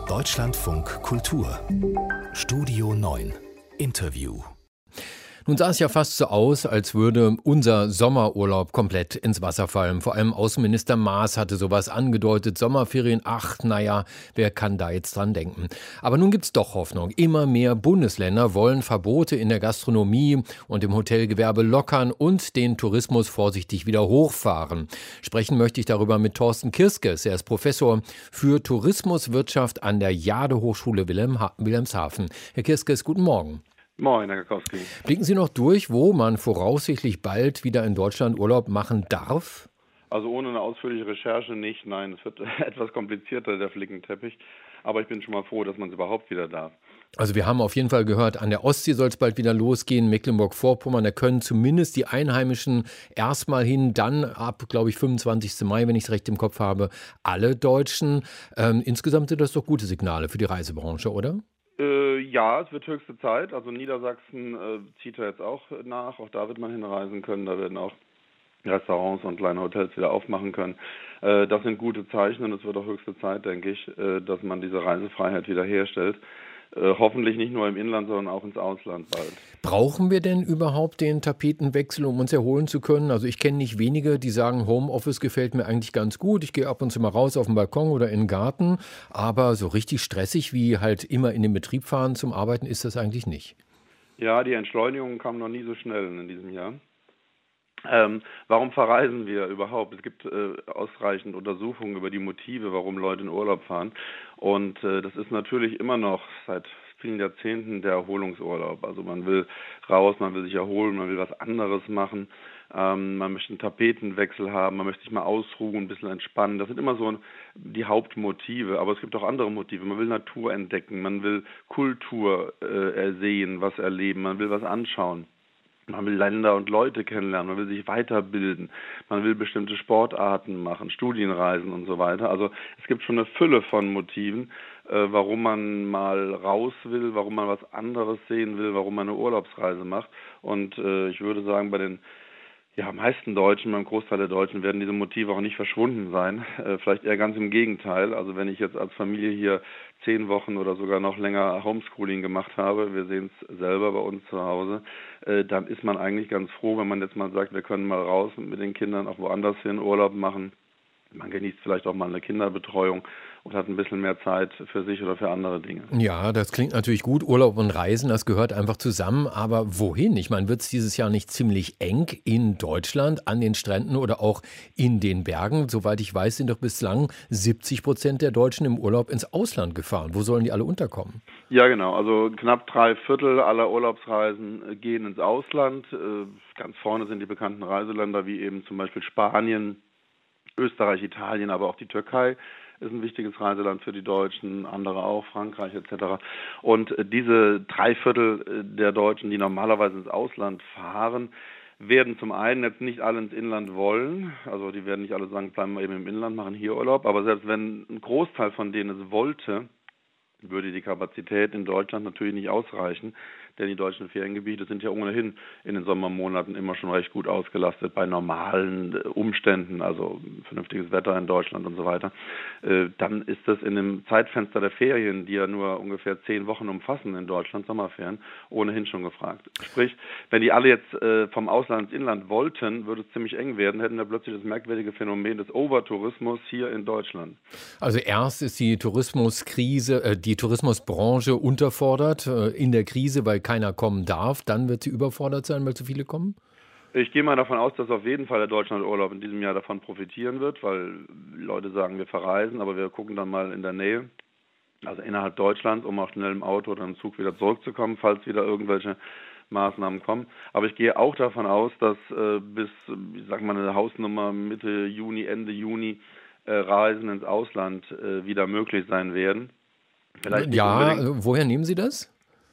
Deutschlandfunk Kultur Studio 9 Interview. Nun sah es ja fast so aus, als würde unser Sommerurlaub komplett ins Wasser fallen. Vor allem Außenminister Maas hatte sowas angedeutet. Sommerferien, wer kann da jetzt dran denken? Aber nun gibt's doch Hoffnung. Immer mehr Bundesländer wollen Verbote in der Gastronomie und im Hotelgewerbe lockern und den Tourismus vorsichtig wieder hochfahren. Sprechen möchte ich darüber mit Thorsten Kirskes. Er ist Professor für Tourismuswirtschaft an der Jade-Hochschule Wilhelmshaven. Herr Kirskes, guten Morgen. Moin, Herr Kakowski. Blicken Sie noch durch, wo man voraussichtlich bald wieder in Deutschland Urlaub machen darf? Also ohne eine ausführliche Recherche nicht. Nein, es wird etwas komplizierter, der Flickenteppich. Aber ich bin schon mal froh, dass man es überhaupt wieder darf. Also wir haben auf jeden Fall gehört, an der Ostsee soll es bald wieder losgehen, Mecklenburg-Vorpommern, da können zumindest die Einheimischen erstmal hin, dann ab, glaube ich, 25. Mai, wenn ich es recht im Kopf habe, alle Deutschen. Insgesamt sind das doch gute Signale für die Reisebranche, oder? Ja, es wird höchste Zeit. Also Niedersachsen zieht ja jetzt auch nach. Auch da wird man hinreisen können. Da werden auch Restaurants und kleine Hotels wieder aufmachen können. Das sind gute Zeichen und es wird auch höchste Zeit, denke ich, dass man diese Reisefreiheit wieder herstellt. Hoffentlich nicht nur im Inland, sondern auch ins Ausland bald. Brauchen wir denn überhaupt den Tapetenwechsel, um uns erholen zu können? Also ich kenne nicht wenige, die sagen, Homeoffice gefällt mir eigentlich ganz gut. Ich gehe ab und zu mal raus auf den Balkon oder in den Garten. Aber so richtig stressig wie halt immer in den Betrieb fahren zum Arbeiten ist das eigentlich nicht. Ja, die Entschleunigung kam noch nie so schnell in diesem Jahr. Warum verreisen wir überhaupt? Es gibt ausreichend Untersuchungen über die Motive, warum Leute in Urlaub fahren. Und das ist natürlich immer noch seit vielen Jahrzehnten der Erholungsurlaub. Also man will raus, man will sich erholen, man will was anderes machen. Man möchte einen Tapetenwechsel haben, man möchte sich mal ausruhen, ein bisschen entspannen. Das sind immer so die Hauptmotive. Aber es gibt auch andere Motive. Man will Natur entdecken, man will Kultur sehen, was erleben, man will was anschauen. Man will Länder und Leute kennenlernen, man will sich weiterbilden, man will bestimmte Sportarten machen, Studienreisen und so weiter. Also es gibt schon eine Fülle von Motiven, warum man mal raus will, warum man was anderes sehen will, warum man eine Urlaubsreise macht. Und ich würde sagen, bei den meisten Deutschen, beim Großteil der Deutschen werden diese Motive auch nicht verschwunden sein. Vielleicht eher ganz im Gegenteil. Also wenn ich jetzt als Familie hier 10 Wochen oder sogar noch länger Homeschooling gemacht habe, wir sehen es selber bei uns zu Hause, dann ist man eigentlich ganz froh, wenn man jetzt mal sagt, wir können mal raus und mit den Kindern auch woanders hin Urlaub machen. Man genießt vielleicht auch mal eine Kinderbetreuung und hat ein bisschen mehr Zeit für sich oder für andere Dinge. Ja, das klingt natürlich gut. Urlaub und Reisen, das gehört einfach zusammen. Aber wohin? Ich meine, wird es dieses Jahr nicht ziemlich eng in Deutschland, an den Stränden oder auch in den Bergen? Soweit ich weiß, sind doch bislang 70% der Deutschen im Urlaub ins Ausland gefahren. Wo sollen die alle unterkommen? Ja, genau. Also knapp 3/4 aller Urlaubsreisen gehen ins Ausland. Ganz vorne sind die bekannten Reiseländer wie eben zum Beispiel Spanien, Österreich, Italien, aber auch die Türkei ist ein wichtiges Reiseland für die Deutschen, andere auch, Frankreich etc. Und diese 3/4 der Deutschen, die normalerweise ins Ausland fahren, werden zum einen jetzt nicht alle ins Inland wollen, also die werden nicht alle sagen, bleiben wir eben im Inland, machen hier Urlaub, aber selbst wenn ein Großteil von denen es wollte, würde die Kapazität in Deutschland natürlich nicht ausreichen, denn die deutschen Feriengebiete sind ja ohnehin in den Sommermonaten immer schon recht gut ausgelastet bei normalen Umständen, also vernünftiges Wetter in Deutschland und so weiter. Dann ist das in dem Zeitfenster der Ferien, die ja nur ungefähr 10 Wochen umfassen in Deutschland, Sommerferien, ohnehin schon gefragt. Sprich, wenn die alle jetzt vom Ausland ins Inland wollten, würde es ziemlich eng werden, hätten wir plötzlich das merkwürdige Phänomen des Overtourismus hier in Deutschland. Also erst ist die Tourismuskrise, die Tourismusbranche unterfordert in der Krise, weil keiner kommen darf. Dann wird sie überfordert sein, weil zu viele kommen? Ich gehe mal davon aus, dass auf jeden Fall der Deutschlandurlaub in diesem Jahr davon profitieren wird, weil Leute sagen, wir verreisen, aber wir gucken dann mal in der Nähe, also innerhalb Deutschlands, um auch schnell im Auto oder im Zug wieder zurückzukommen, falls wieder irgendwelche Maßnahmen kommen. Aber ich gehe auch davon aus, dass bis, ich sag mal, eine Hausnummer Mitte Juni, Ende Juni Reisen ins Ausland wieder möglich sein werden. Ja, woher nehmen Sie das?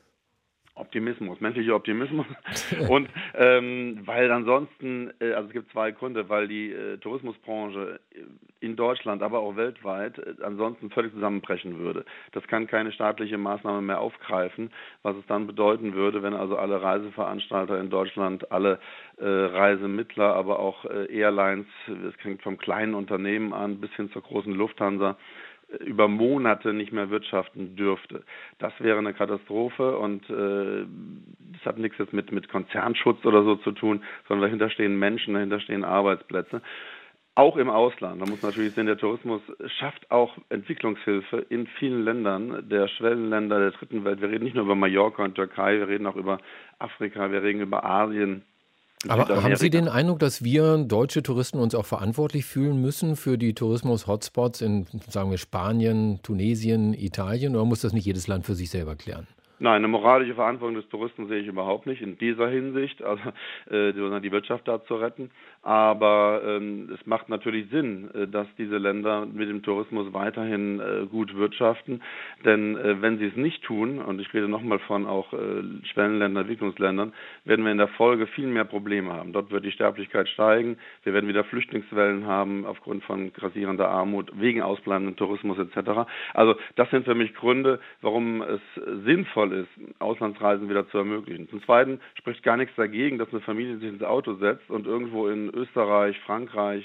Optimismus, menschlicher Optimismus. Und weil ansonsten, also es gibt 2 Gründe, weil die Tourismusbranche in Deutschland, aber auch weltweit ansonsten völlig zusammenbrechen würde. Das kann keine staatliche Maßnahme mehr aufgreifen, was es dann bedeuten würde, wenn also alle Reiseveranstalter in Deutschland, alle Reisemittler, aber auch Airlines, es fängt vom kleinen Unternehmen an bis hin zur großen Lufthansa, über Monate nicht mehr wirtschaften dürfte. Das wäre eine Katastrophe und das hat nichts jetzt mit Konzernschutz oder so zu tun, sondern dahinter stehen Menschen, dahinter stehen Arbeitsplätze. Auch im Ausland. Man muss natürlich sehen, der Tourismus schafft auch Entwicklungshilfe in vielen Ländern, der Schwellenländer der dritten Welt. Wir reden nicht nur über Mallorca und Türkei, wir reden auch über Afrika, wir reden über Asien. Aber haben Sie den Eindruck, dass wir deutsche Touristen uns auch verantwortlich fühlen müssen für die Tourismus-Hotspots in, sagen wir, Spanien, Tunesien, Italien? Oder muss das nicht jedes Land für sich selber klären? Nein, eine moralische Verantwortung des Touristen sehe ich überhaupt nicht in dieser Hinsicht, also die Wirtschaft da zu retten. Aber es macht natürlich Sinn, dass diese Länder mit dem Tourismus weiterhin gut wirtschaften. Denn wenn sie es nicht tun, und ich rede nochmal von auch Schwellenländern, Entwicklungsländern, werden wir in der Folge viel mehr Probleme haben. Dort wird die Sterblichkeit steigen, wir werden wieder Flüchtlingswellen haben aufgrund von grassierender Armut, wegen ausbleibenden Tourismus etc. Also das sind für mich Gründe, warum es sinnvoll ist, Auslandsreisen wieder zu ermöglichen. Zum Zweiten spricht gar nichts dagegen, dass eine Familie sich ins Auto setzt und irgendwo in Österreich, Frankreich,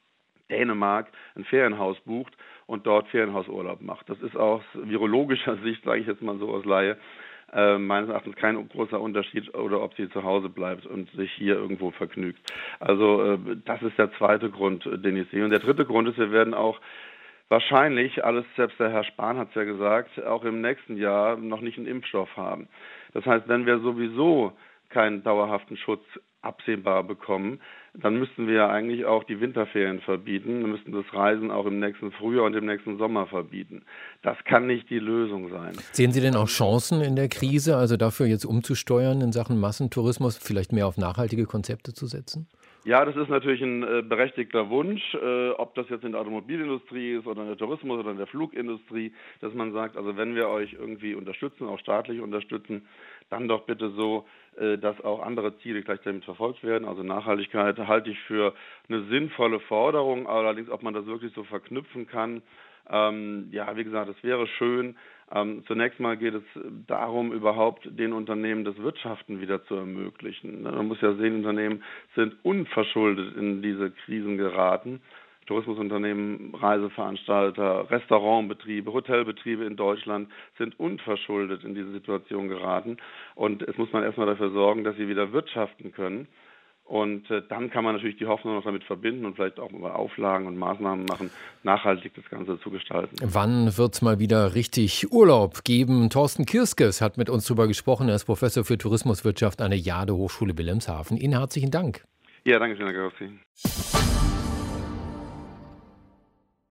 Dänemark ein Ferienhaus bucht und dort Ferienhausurlaub macht. Das ist aus virologischer Sicht, sage ich jetzt mal so aus Laie, meines Erachtens kein großer Unterschied, oder ob sie zu Hause bleibt und sich hier irgendwo vergnügt. Also das ist der zweite Grund, den ich sehe. Und der dritte Grund ist, wir werden auch wahrscheinlich, alles, selbst der Herr Spahn hat es ja gesagt, auch im nächsten Jahr noch nicht einen Impfstoff haben. Das heißt, wenn wir sowieso keinen dauerhaften Schutz absehbar bekommen, dann müssten wir ja eigentlich auch die Winterferien verbieten. Wir müssten das Reisen auch im nächsten Frühjahr und im nächsten Sommer verbieten. Das kann nicht die Lösung sein. Sehen Sie denn auch Chancen in der Krise, also dafür jetzt umzusteuern in Sachen Massentourismus, vielleicht mehr auf nachhaltige Konzepte zu setzen? Ja, das ist natürlich ein berechtigter Wunsch, ob das jetzt in der Automobilindustrie ist oder in der Tourismus- oder in der Flugindustrie, dass man sagt, also wenn wir euch irgendwie unterstützen, auch staatlich unterstützen, dann doch bitte so, dass auch andere Ziele gleich damit verfolgt werden. Also Nachhaltigkeit halte ich für eine sinnvolle Forderung, allerdings, ob man das wirklich so verknüpfen kann, ja, wie gesagt, es wäre schön. Zunächst mal geht es darum, überhaupt den Unternehmen das Wirtschaften wieder zu ermöglichen. Man muss ja sehen, Unternehmen sind unverschuldet in diese Krisen geraten. Tourismusunternehmen, Reiseveranstalter, Restaurantbetriebe, Hotelbetriebe in Deutschland sind unverschuldet in diese Situation geraten. Und es muss man erstmal dafür sorgen, dass sie wieder wirtschaften können. Und dann kann man natürlich die Hoffnung noch damit verbinden und vielleicht auch mal Auflagen und Maßnahmen machen, nachhaltig das Ganze zu gestalten. Wann wird es mal wieder richtig Urlaub geben? Thorsten Kirskes hat mit uns darüber gesprochen. Er ist Professor für Tourismuswirtschaft an der Jade Hochschule Wilhelmshaven. Ihnen herzlichen Dank. Ja, danke schön, Herr Gerossi.